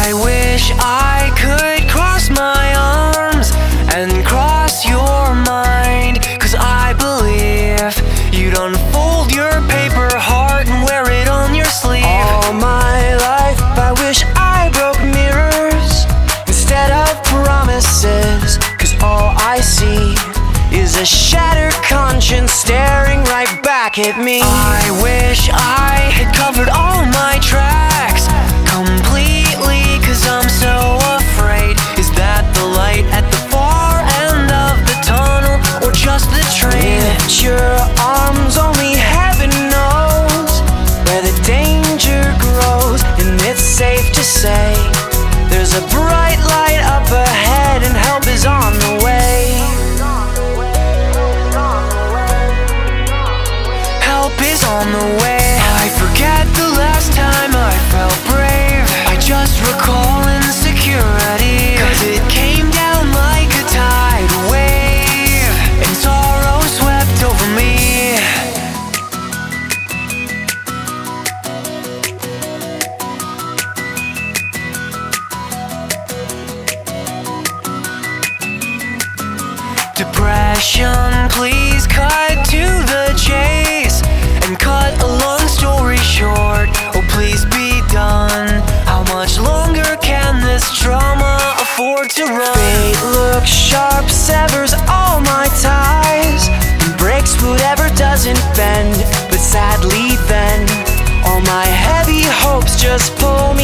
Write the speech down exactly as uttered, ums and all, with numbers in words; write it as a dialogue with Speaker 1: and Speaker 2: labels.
Speaker 1: I wish I could cross my arms and cross your mind, 'cause I believe you'd unfold your paper heart and wear it on your sleeve.
Speaker 2: All my life I wish I broke mirrors instead of promises, 'cause all I see is a shattered conscience staring right back at me.
Speaker 1: I wish I had covered all my tracks completely, 'cause I'm so afraid. Is that the light at the far end of the tunnel, or just the train?
Speaker 2: Lift your arms, only heaven knows where the danger grows, and it's safe to say there's a bright light up ahead and help is on the way.
Speaker 1: Help is on the way. I forget the last time I felt brave. I just recall insecurity, 'cause it came down like a tide wave, and sorrow swept over me. Depression, please cut to the chase and cut a long story short. Oh, please be done. How much longer can this drama afford to run?
Speaker 2: Fate looks sharp, severs all my ties, and breaks whatever doesn't bend. But sadly then, all my heavy hopes just pull